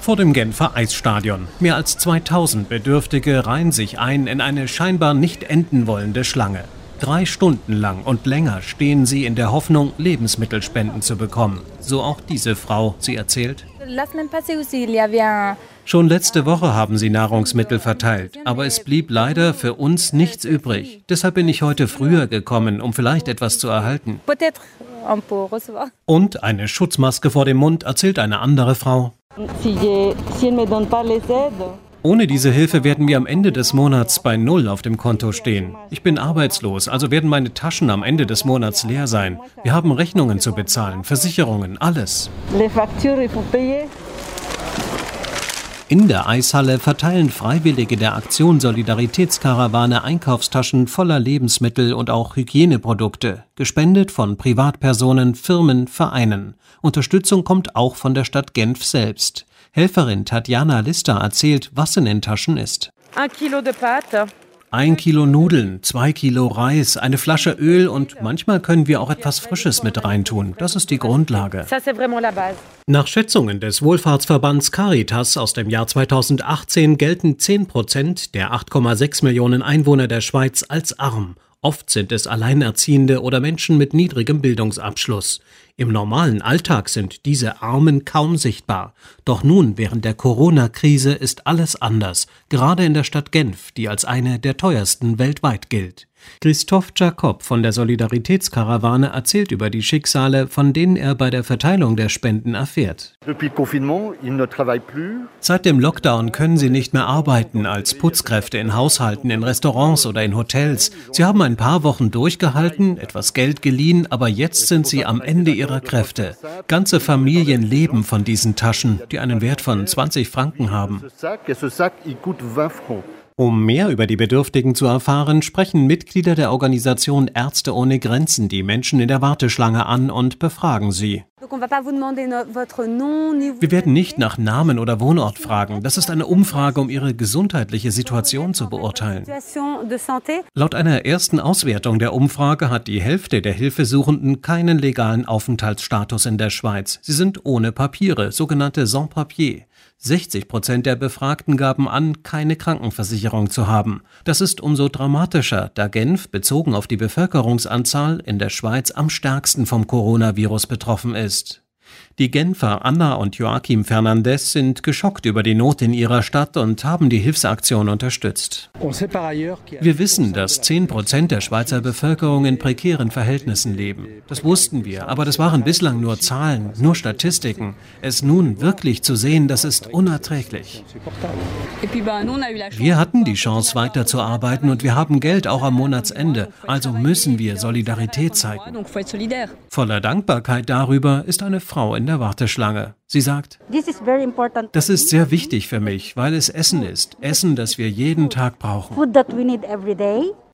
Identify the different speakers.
Speaker 1: Vor dem Genfer Eisstadion. Mehr als 2000 Bedürftige reihen sich ein in eine scheinbar nicht enden wollende Schlange. 3 Stunden lang und länger stehen sie in der Hoffnung, Lebensmittelspenden zu bekommen. So auch diese Frau, sie erzählt. Schon letzte Woche haben sie Nahrungsmittel verteilt, aber es blieb leider für uns nichts übrig. Deshalb bin ich heute früher gekommen, um vielleicht etwas zu erhalten. Und eine Schutzmaske vor dem Mund, erzählt eine andere Frau. Ohne diese Hilfe werden wir am Ende des Monats bei 0 auf dem Konto stehen. Ich bin arbeitslos, also werden meine Taschen am Ende des Monats leer sein. Wir haben Rechnungen zu bezahlen, Versicherungen, alles. In der Eishalle verteilen Freiwillige der Aktion Solidaritätskarawane Einkaufstaschen voller Lebensmittel und auch Hygieneprodukte, gespendet von Privatpersonen, Firmen, Vereinen. Unterstützung kommt auch von der Stadt Genf selbst. Helferin Tatjana Lister erzählt, was in den Taschen ist.
Speaker 2: 1 Kilo de pâte.
Speaker 1: 1 Kilo Nudeln, 2 Kilo Reis, eine Flasche Öl und manchmal können wir auch etwas Frisches mit reintun. Das ist die Grundlage. Nach Schätzungen des Wohlfahrtsverbands Caritas aus dem Jahr 2018 gelten 10% der 8,6 Millionen Einwohner der Schweiz als arm. Oft sind es Alleinerziehende oder Menschen mit niedrigem Bildungsabschluss. Im normalen Alltag sind diese Armen kaum sichtbar. Doch nun, während der Corona-Krise, ist alles anders. Gerade in der Stadt Genf, die als eine der teuersten weltweit gilt. Christophe Jacob von der Solidaritätskarawane erzählt über die Schicksale, von denen er bei der Verteilung der Spenden erfährt. Seit dem Lockdown können sie nicht mehr arbeiten als Putzkräfte in Haushalten, in Restaurants oder in Hotels. Sie haben ein paar Wochen durchgehalten, etwas Geld geliehen, aber jetzt sind sie am Ende ihrer Kräfte. Ganze Familien leben von diesen Taschen, die einen Wert von 20 Franken haben. Um mehr über die Bedürftigen zu erfahren, sprechen Mitglieder der Organisation Ärzte ohne Grenzen die Menschen in der Warteschlange an und befragen sie. Wir werden nicht nach Namen oder Wohnort fragen. Das ist eine Umfrage, um ihre gesundheitliche Situation zu beurteilen. Laut einer ersten Auswertung der Umfrage hat die Hälfte der Hilfesuchenden keinen legalen Aufenthaltsstatus in der Schweiz. Sie sind ohne Papiere, sogenannte Sans-Papier. 60% der Befragten gaben an, keine Krankenversicherung zu haben. Das ist umso dramatischer, da Genf, bezogen auf die Bevölkerungsanzahl, in der Schweiz am stärksten vom Coronavirus betroffen ist. Die Genfer Anna und Joachim Fernandez sind geschockt über die Not in ihrer Stadt und haben die Hilfsaktion unterstützt. Wir wissen, dass 10% der Schweizer Bevölkerung in prekären Verhältnissen leben. Das wussten wir, aber das waren bislang nur Zahlen, nur Statistiken. Es nun wirklich zu sehen, das ist unerträglich. Wir hatten die Chance weiterzuarbeiten und wir haben Geld auch am Monatsende, also müssen wir Solidarität zeigen. Voller Dankbarkeit darüber ist eine Frau in der Warteschlange. Sie sagt, das ist sehr wichtig für mich, weil es Essen ist. Essen, das wir jeden Tag brauchen.